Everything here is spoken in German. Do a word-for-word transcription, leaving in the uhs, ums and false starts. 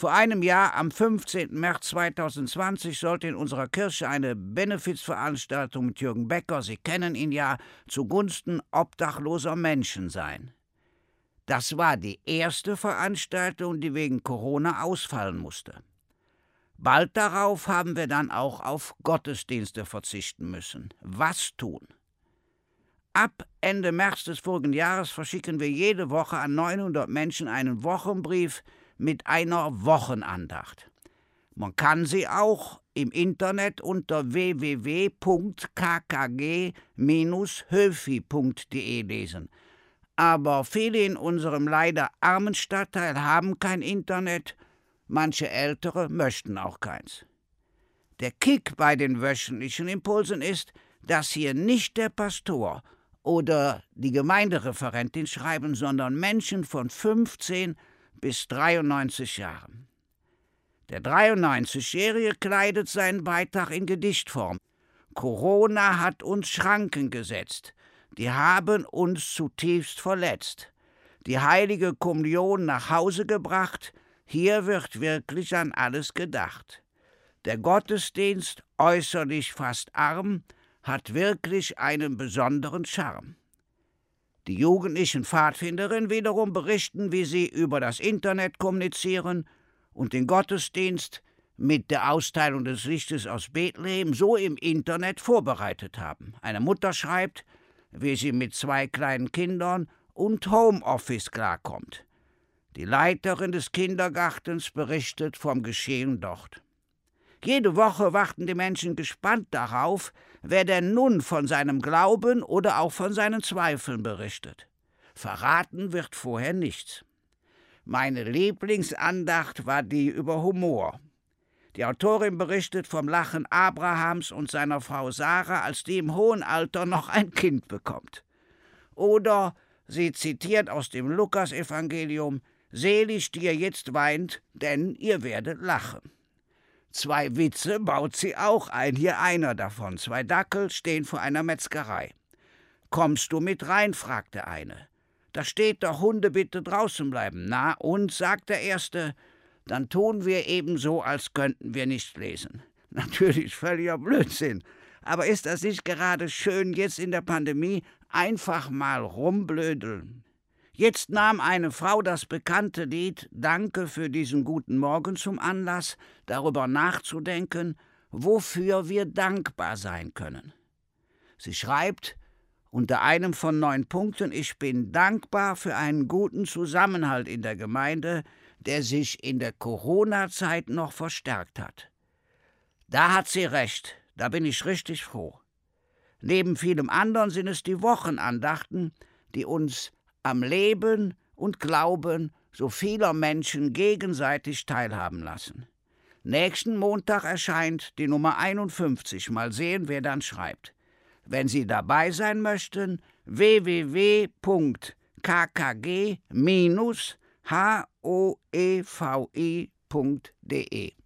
Vor einem Jahr, am fünfzehnten März zweitausendzwanzig, sollte in unserer Kirche eine Benefizveranstaltung mit Jürgen Becker, Sie kennen ihn ja, zugunsten obdachloser Menschen sein. Das war die erste Veranstaltung, die wegen Corona ausfallen musste. Bald darauf haben wir dann auch auf Gottesdienste verzichten müssen. Was tun? Ab Ende März des vorigen Jahres verschicken wir jede Woche an neunhundert Menschen einen Wochenbrief mit einer Wochenandacht. Man kann sie auch im Internet unter w w w punkt k k g Bindestrich höfi punkt d e lesen. Aber viele in unserem leider armen Stadtteil haben kein Internet, manche Ältere möchten auch keins. Der Kick bei den wöchentlichen Impulsen ist, dass hier nicht der Pastor oder die Gemeindereferentin schreiben, sondern Menschen von fünfzehn bis dreiundneunzig Jahren. Der dreiundneunzigjährige kleidet seinen Beitrag in Gedichtform. Corona hat uns Schranken gesetzt. Die haben uns zutiefst verletzt. Die heilige Kommunion nach Hause gebracht. Hier wird wirklich an alles gedacht. Der Gottesdienst, äußerlich fast arm, hat wirklich einen besonderen Charme. Die jugendlichen Pfadfinderinnen wiederum berichten, wie sie über das Internet kommunizieren und den Gottesdienst mit der Austeilung des Lichtes aus Bethlehem so im Internet vorbereitet haben. Eine Mutter schreibt, wie sie mit zwei kleinen Kindern und Homeoffice klarkommt. Die Leiterin des Kindergartens berichtet vom Geschehen dort. Jede Woche warten die Menschen gespannt darauf, wer denn nun von seinem Glauben oder auch von seinen Zweifeln berichtet. Verraten wird vorher nichts. Meine Lieblingsandacht war die über Humor. Die Autorin berichtet vom Lachen Abrahams und seiner Frau Sarah, als die im hohen Alter noch ein Kind bekommt. Oder sie zitiert aus dem Lukasevangelium: Selig, die ihr jetzt weint, denn ihr werdet lachen. Zwei Witze baut sie auch ein, hier einer davon. Zwei Dackel stehen vor einer Metzgerei. »Kommst du mit rein?« fragt der eine. »Da steht doch, Hunde bitte draußen bleiben.« »Na und?«, sagt der Erste. »Dann tun wir eben so, als könnten wir nicht lesen.« Natürlich völliger Blödsinn. Aber ist das nicht gerade schön, jetzt in der Pandemie einfach mal rumblödeln? Jetzt nahm eine Frau das bekannte Lied »Danke für diesen guten Morgen« zum Anlass, darüber nachzudenken, wofür wir dankbar sein können. Sie schreibt unter einem von neun Punkten: Ich bin dankbar für einen guten Zusammenhalt in der Gemeinde, der sich in der Corona-Zeit noch verstärkt hat. Da hat sie recht, da bin ich richtig froh. Neben vielem anderen sind es die Wochenandachten, die uns am Leben und Glauben so vieler Menschen gegenseitig teilhaben lassen. Nächsten Montag erscheint die Nummer einundfünfzig. Mal sehen, wer dann schreibt. Wenn Sie dabei sein möchten, w w w punkt k k g Bindestrich h o e v i punkt d e.